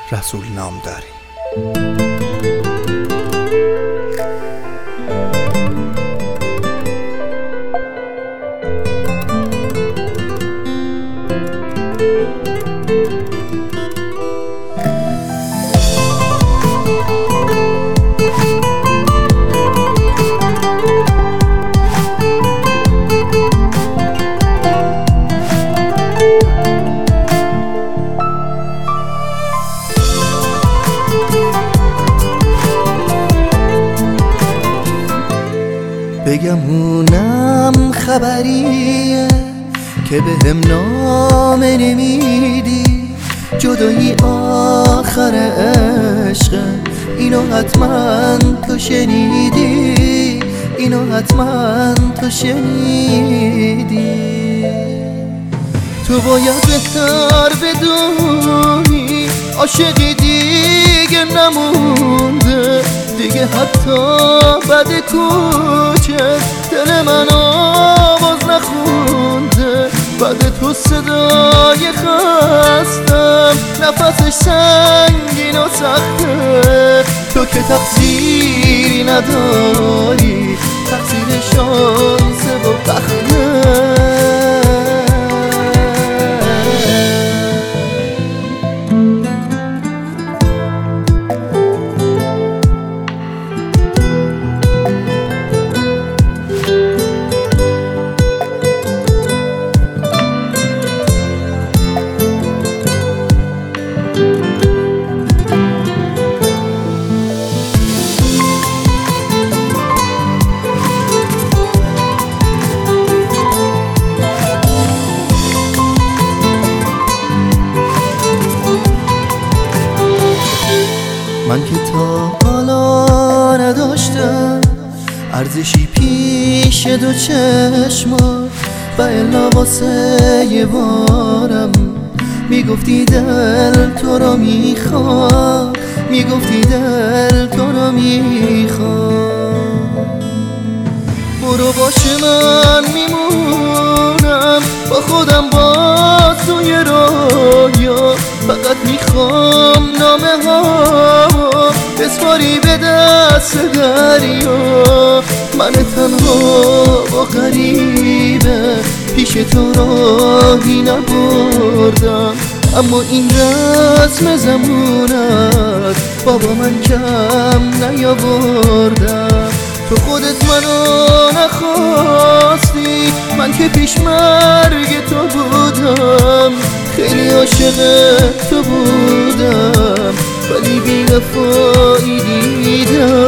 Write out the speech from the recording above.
رسول نام داری. بگمونم خبریه که بهم نامه نمیدی، جدایی آخر عشق، اینو حتما تو شنیدی، اینو حتما تو شنیدی. تو باید بهتر بدونی عاشقی دیگه نمونده، دیگه حتی بعد کوچه دل من آواز نخونده. بعد تو صدای خستم نفسش سنگین و سخته، تو که تقصیری نداری، تقصیر شانسه و بخته. من که تا حالا نداشتم ارزشی پیش دو چشمات، و الا واسه یه بارم میگفتی دل تو رو میخواد، میگفتی دل تو رو میخواد. برو باشه من میمونم با خودم باز توی رویا، فقط میخوام نامه ها بسپاری به دست دریا. من تنها و غریبه پیش تو راهی نبردم، اما این رسم زمونت بابا من کم نیاوردم. تو خودت منو نخواستی، من که پیش مرگ تو بودم، خیلی عاشق تو بودم، ولی بی وفایی دیدم.